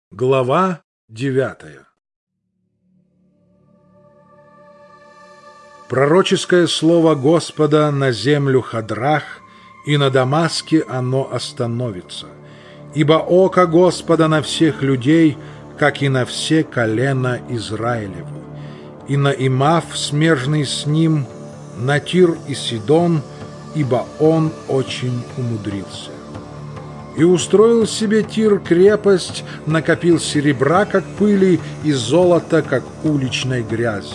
Глава 9. Пророческое слово Господа на землю Хадрах, и на Дамаске оно остановится. Ибо око Господа на всех людей, как и на все колена Израилевы, и на Имав, смежный с ним, на Тир и Сидон, ибо он очень умудрился. И устроил себе Тир крепость, накопил серебра, как пыли, и золота, как уличной грязи.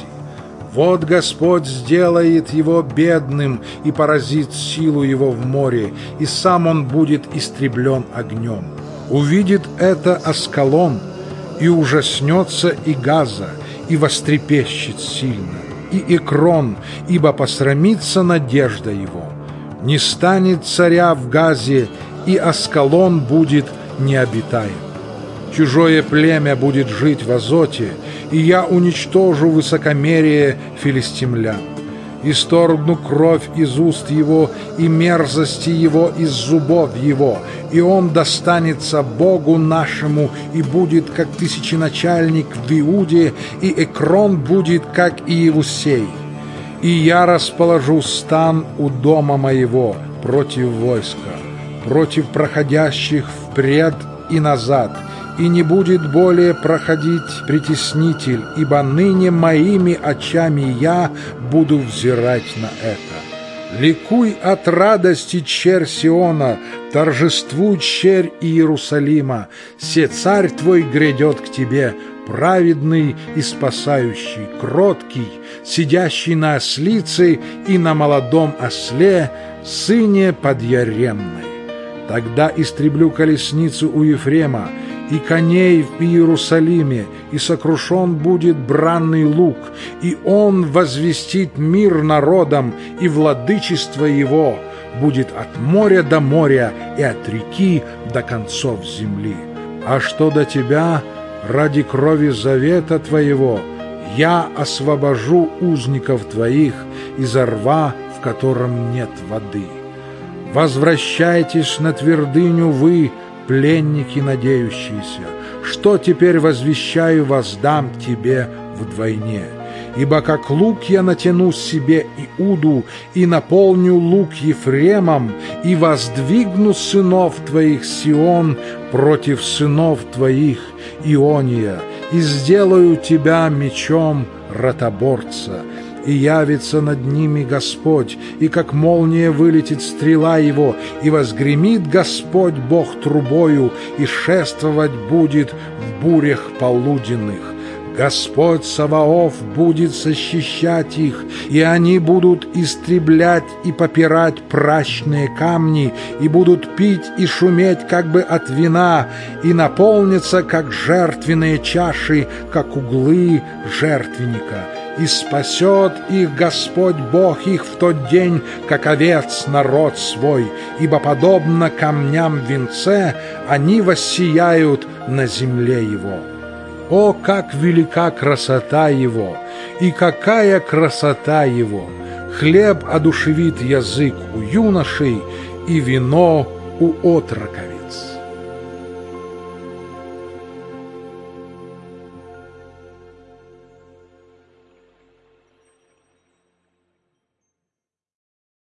Вот Господь сделает его бедным и поразит силу его в море, и сам он будет истреблен огнем. Увидит это Аскалон, и ужаснется и Газа, и вострепещет сильно, и Экрон, ибо посрамится надежда его. Не станет царя в Газе, и Аскалон будет необитаем. Чужое племя будет жить в Азоте, и я уничтожу высокомерие филистимлян. Исторгну кровь из уст его и мерзости его из зубов его, и он достанется Богу нашему и будет как тысяченачальник в Иуде, и Экрон будет как Иевусей. И я расположу стан у дома моего против войска, против проходящих впред и назад, и не будет более проходить притеснитель, ибо ныне моими очами я буду взирать на это. Ликуй от радости, черь Сиона, торжествуй, черь Иерусалима, се царь твой грядет к тебе, праведный и спасающий, кроткий, сидящий на ослице и на молодом осле, сыне подъяремной. Тогда истреблю колесницу у Ефрема и коней в Иерусалиме, и сокрушен будет бранный лук, и он возвестит мир народам, и владычество его будет от моря до моря и от реки до концов земли. А что до тебя, ради крови завета твоего, я освобожу узников твоих из рва, в котором нет воды. Возвращайтесь на твердыню вы, пленники надеющиеся, что теперь возвещаю, воздам тебе вдвойне. Ибо как лук я натяну себе Иуду, и наполню лук Ефремом, и воздвигну сынов твоих Сион против сынов твоих Иония, и сделаю тебя мечом ротоборца, и явится над ними Господь, и как молния вылетит стрела его, и возгремит Господь Бог трубою, и шествовать будет в бурях полуденных. Господь Саваоф будет защищать их, и они будут истреблять и попирать пращные камни, и будут пить и шуметь как бы от вина, и наполнятся как жертвенные чаши, как углы жертвенника. И спасет их Господь Бог их в тот день, как овец народ свой, ибо подобно камням в венце они воссияют на земле его. О, как велика красота его, и какая красота его! Хлеб одушевит язык у юношей, и вино у отроков.